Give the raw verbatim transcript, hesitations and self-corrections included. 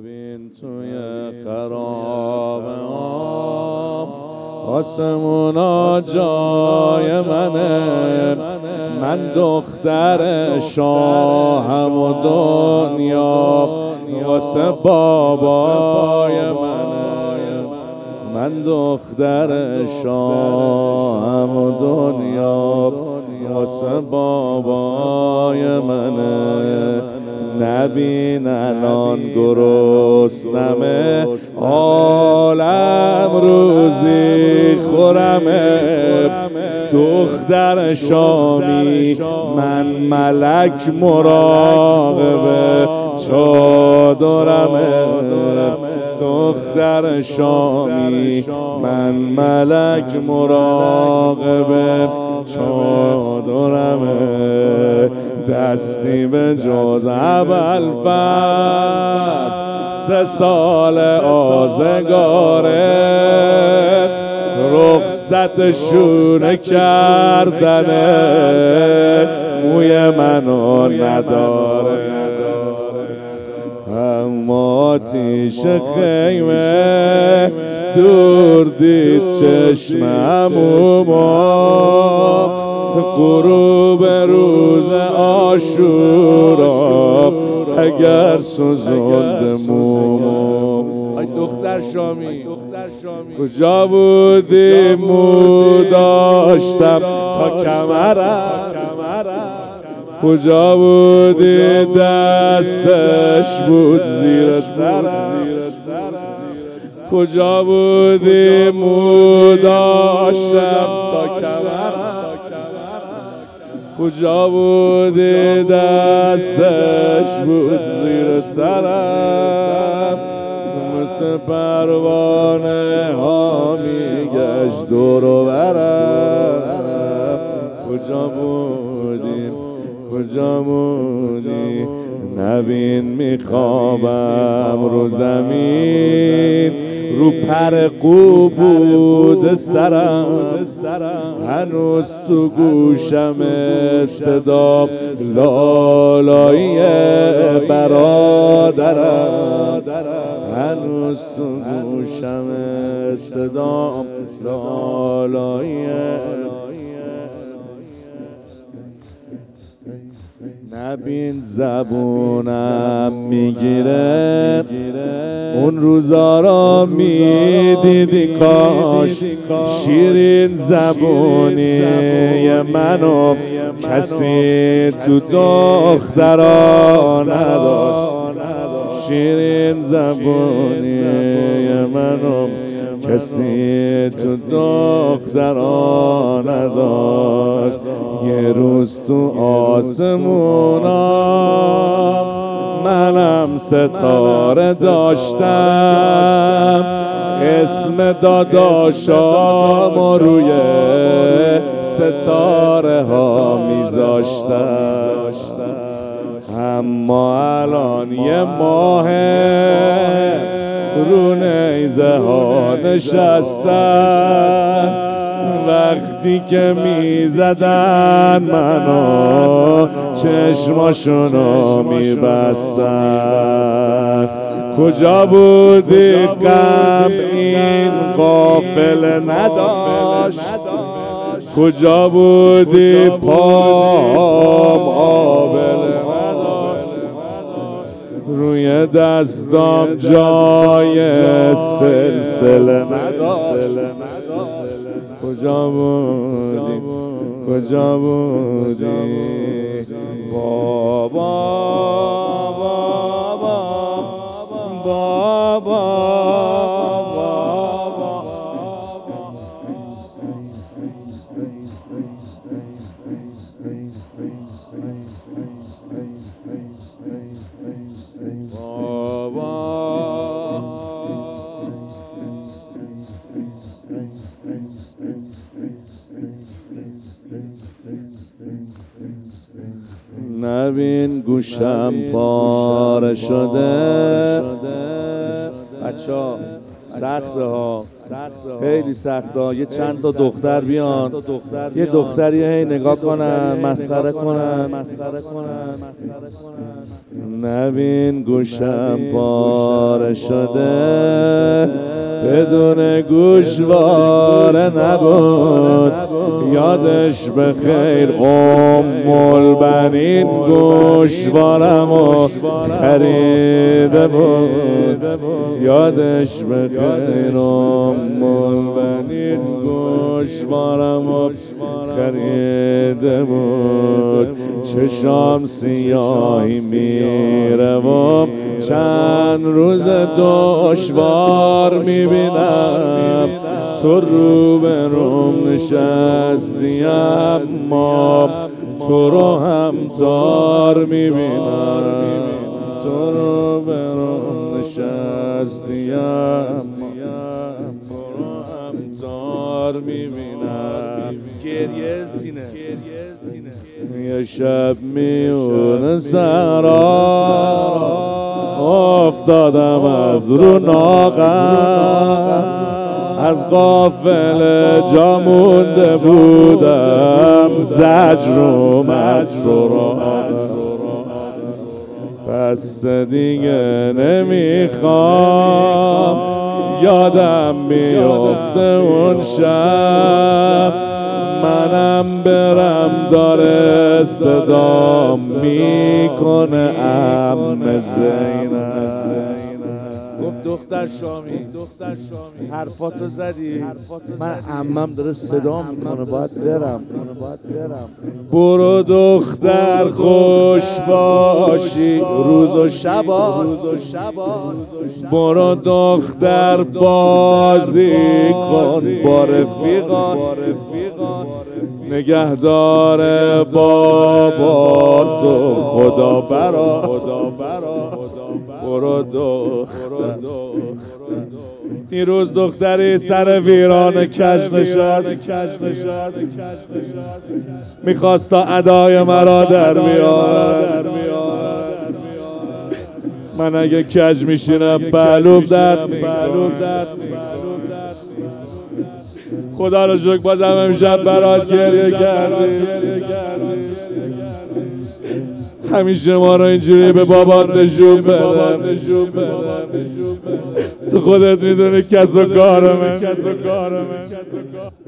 نبین توی خراب آم آسمونا جای منه، من دختر شاهم و دنیا واسه بابای منه، من دختر شاهم و دنیا واسه بابای منه. نبین الان گرسنمه، عالم روزی خورمه، دختر شامی من ملک مراقبه چادرمه، دختر شامی من ملک مراقبه چادرمه. دستی به جز اول فصل سه سال آزگاره، رخصت شونه کردنه موی منو نداره. اما آتیش خیمه دور دید چشم عموما، غروب روز عاشورا اگر سوزند مومو. ای دختر شامی کجا بودی؟ مو داشتم تا کمرم، کجا بودی؟ دستش بود زیر سرم، کجا بودی؟ مو داشتم تا کمرم، کجا بودی؟ دستش بود زیر سرم، مثل پروانه ها میگشت دور و برم. کجا بودی؟ کجا بودی؟ نبین میخوابم رو زمین، رو پر قو بود سرم، هنوز تو گوشم صدا لالایی برادرم، هنوز تو گوشم صدا لالایی. نبین زبونم میگیره، اون روزا را میدیدی کاش شیرین زبونی منو کسی تو دخترا نداشت، شیرین زبونی منو کسی تو دخترا نداشت. یه روز تو آسمونا منم ستاره داشتم، اسم داداشام روی ستاره ها میذاشتم، اما الان یه ماه رو نیزه ها نشستن، وقتی که میزدن منو چشماشونو میبستن. کجا بودی؟ غم این قافله نداشت، کجا بودی؟ پام آبله نداشت، روی دستام جای سلسله نداشت. کجا بودی؟ کجا بودی؟ بابا بابا بابا نبین گوشم پاره شده، بچه ها سخته ها خیلی سخته. یه چند تا دختر بیان، یه دختری هی نگاه کنن، مسخره کنن. نبین گوشم پاره شده، بدون گوشواره نبود. یادش به خیر ام البنین گوشوارمو خریده بود. یادش به خیر ام البنین گوشوارمو خریده بود. چشام سیاهی میره و چند روز دشوار میبینم. تو رو به روم نشستی اما تو رو همتار میبینم. تو رو به روم نشستی اما تو رو همتار میبینم. گریه سینه یه شب میون سرا افتادم از رو ناقم. از قافله جا مونده بودم، زجر اومد سراغم. پس دیگه نمیخوام یادم بیفته اون شب. منم برم داره صدام میکنه عمه زینب. گفت دختر شامی حرفاتو زدی، من عمم داره صدا میکنه باید برم. برو دختر خوش باشی روز و شبا. برو دختر بازی کن با رفیقان. نگهدار بابا تو خدا برا. برو دختر. دیروز دختری سر ویران کج نشست، میخواست تا ادای مرا در بیارد. من اگه کج میشینم پهلوم درد میکنه. خدا رو شکر بازم امشب برات گریه کردی. همیشه ما رو اینجوری به بابات نشون بده. تو خودت میدونی کس و کارمه.